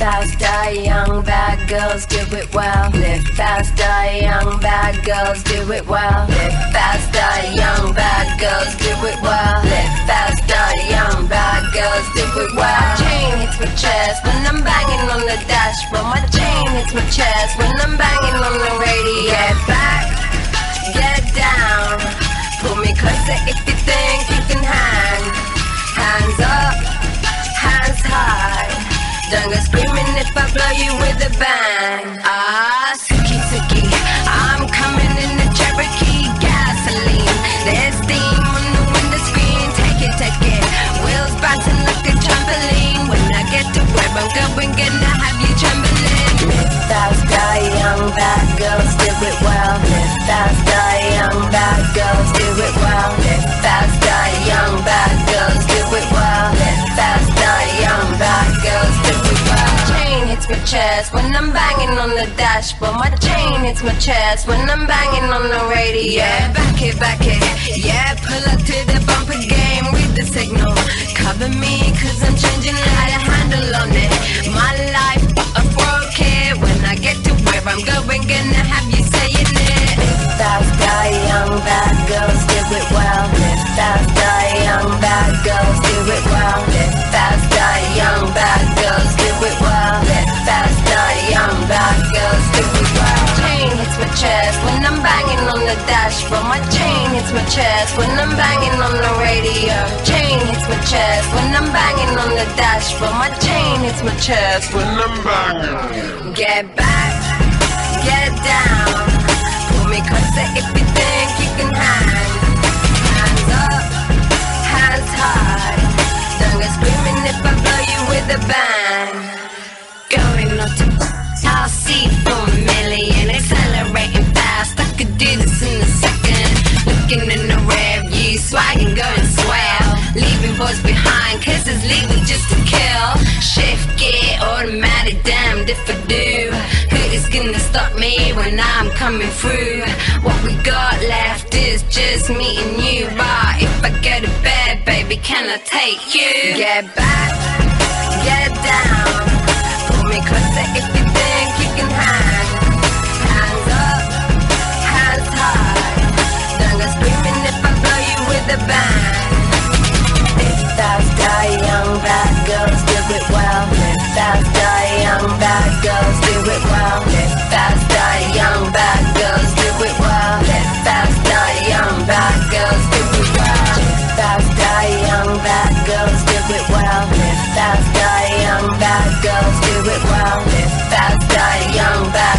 faster, young bad girls do it well. Live faster, young bad girls do it well. Live faster, young bad girls do it well. Live faster, young bad girls do it well. My chain hits my chest when I'm banging on the dashboard. My chain hits my chest when I'm banging on the radio. Get back, get down, pull me closer if you think you can hang. Hands up, hands high, don't go screaming if I blow you with a bang. Ah, Suki Suki, I'm coming in the Cherokee gasoline. There's steam on the window screen, take it. Wheels bouncing like a trampoline. When I get to where I'm going, gonna have you trembling. Live faster, young bad girls do it well. Live faster, young bad girls do it well. Live faster, young bad girls do it well. Live faster, young bad girls do it well. My chain hits my chest when I'm banging on the dashboard. My chain hits my chest when I'm banging on the radio. Yeah, back it. Yeah, pull up to the bumper game with the signal. Cover me cause I'm changing how to handle on it. My life but a broke it. When I get to where I'm going, gonna have you saying it. Live faster, young bad girls do it well. Live faster, young bad girls do it well. Live faster, young bad girls do it well. Live faster, young bad girls do it well. Chain hits my chest when I'm banging on the dashboard. My chain hits my chest when I'm banging on the radio. Chain hits my chest when I'm banging on the dashboard. My chain hits my chest when I'm banging. Get back, get down, pull me closer if you think you can hang. Hands up, hands high, don't go screaming if I blow you with a bang. Going on to I'll see for a million, accelerating fast. I could do this in a second. Looking in the rear view, swagging, going swell. Leaving boys behind, cause it's legal just to kill. Shift gear, automatic, damned if I do. Who is gonna stop me when I'm coming through? What we got left is just me and you. But if I go to bed, baby, can I take you? Get back, get down, pull me closer if you think you can hang. Hands up, hands high, don't go screaming if I blow you with a bang. Live faster, young bad girls do it well. Live faster, young bad girls do it well. Live faster, young bad girls do it well. Live faster, young bad girls do it well. Live faster, young bad girls do it well. Live faster, young bad girls do it well. Live faster, young bad